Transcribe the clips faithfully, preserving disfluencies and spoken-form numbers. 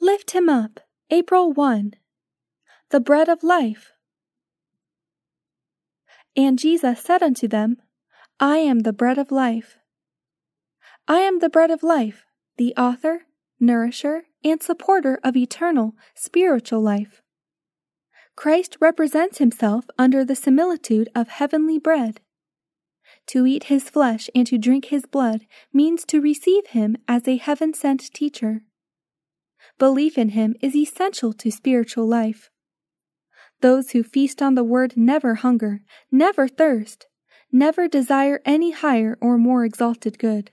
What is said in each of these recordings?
Lift him up. April first. The bread of life. And Jesus said unto them, I am the bread of life. I am the bread of life, the author, nourisher, and supporter of eternal, spiritual life. Christ represents himself under the similitude of heavenly bread. To eat his flesh and to drink his blood means to receive him as a heaven-sent teacher. Belief in him is essential to spiritual life. Those who feast on the word never hunger, never thirst, never desire any higher or more exalted good.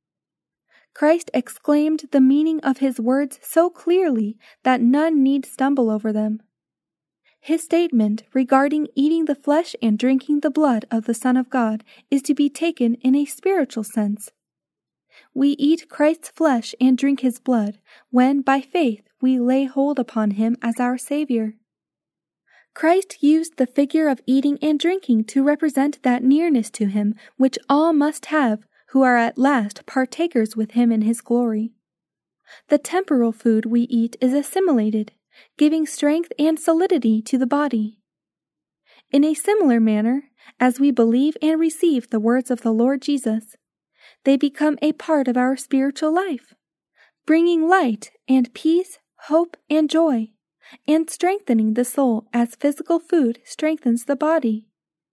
Christ exclaimed the meaning of his words so clearly that none need stumble over them. His statement regarding eating the flesh and drinking the blood of the Son of God is to be taken in a spiritual sense. We eat Christ's flesh and drink his blood when, by faith, we lay hold upon him as our Savior. Christ used the figure of eating and drinking to represent that nearness to him which all must have who are at last partakers with him in his glory. The temporal food we eat is assimilated, giving strength and solidity to the body. In a similar manner, as we believe and receive the words of the Lord Jesus, they become a part of our spiritual life, bringing light and peace, hope and joy, and strengthening the soul as physical food strengthens the body.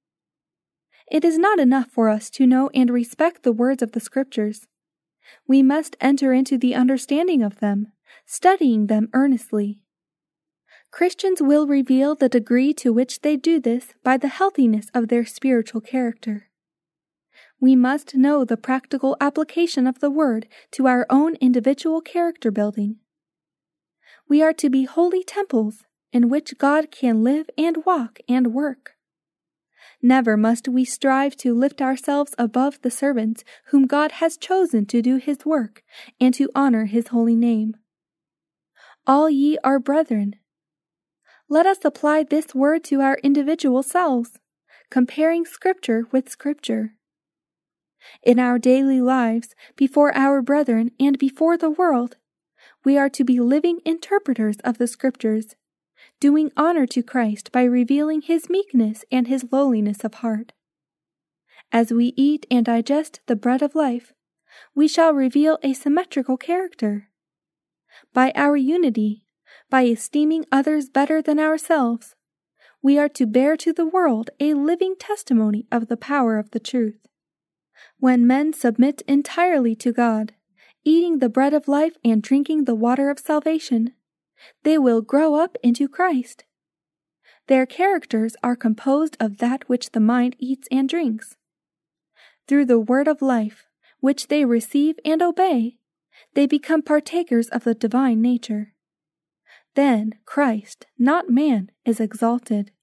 It is not enough for us to know and respect the words of the Scriptures. We must enter into the understanding of them, studying them earnestly. Christians will reveal the degree to which they do this by the healthiness of their spiritual character. We must know the practical application of the Word to our own individual character building. We are to be holy temples in which God can live and walk and work. Never must we strive to lift ourselves above the servants whom God has chosen to do his work and to honor his holy name. All ye are brethren. Let us apply this word to our individual selves, comparing Scripture with Scripture. In our daily lives, before our brethren and before the world, we are to be living interpreters of the Scriptures, doing honor to Christ by revealing his meekness and his lowliness of heart. As we eat and digest the bread of life, we shall reveal a symmetrical character. By our unity, by esteeming others better than ourselves, we are to bear to the world a living testimony of the power of the truth. When men submit entirely to God, eating the bread of life and drinking the water of salvation, they will grow up into Christ. Their characters are composed of that which the mind eats and drinks. Through the word of life, which they receive and obey, they become partakers of the divine nature. Then Christ, not man, is exalted.